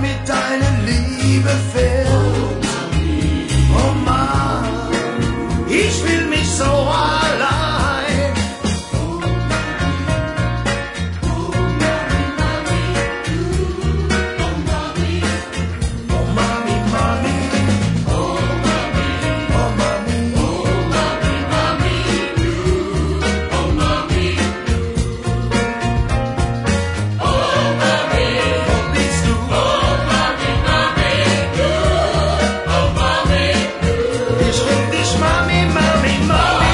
mit deiner Liebe fehlt. Oh Mann, ich fühl mich so allein. Oh Mami, Mami, oh Mami, oh Mami, oh Mami, wo bist du? Ich ruf dich Mami, Mami, Mami.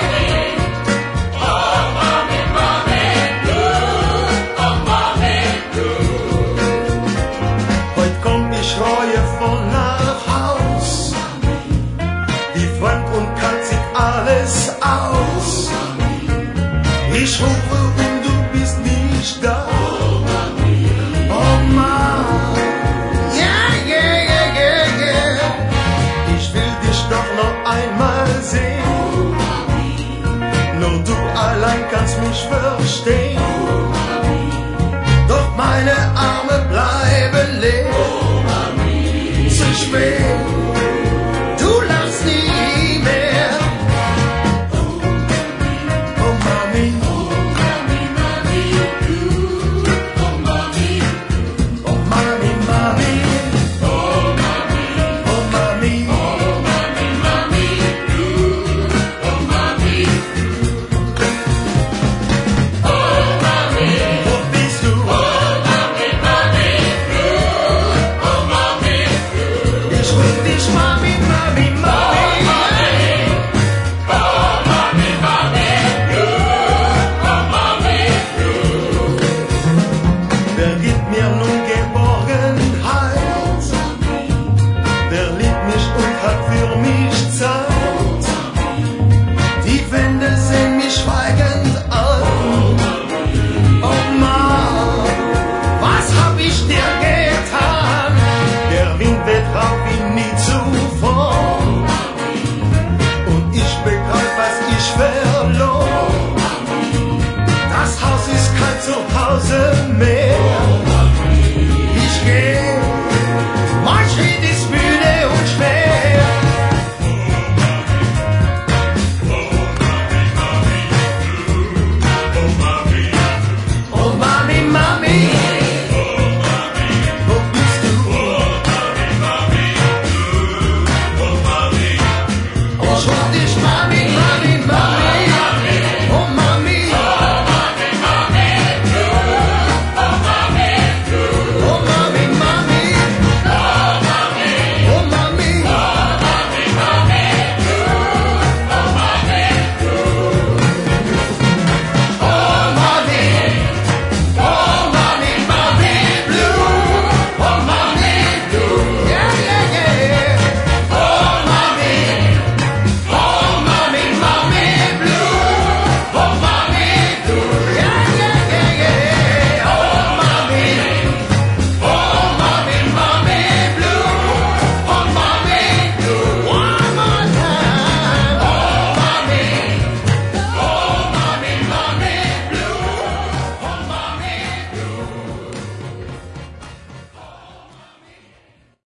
Heut komm ich reuevoll nach Haus. Die Freund und kalt sich alles aus. Ich rufe und du bist nicht da. Oh Mann, yeah, yeah, yeah, yeah, yeah. Ich will dich doch noch einmal sehen. Nur du allein kannst mich verstehen.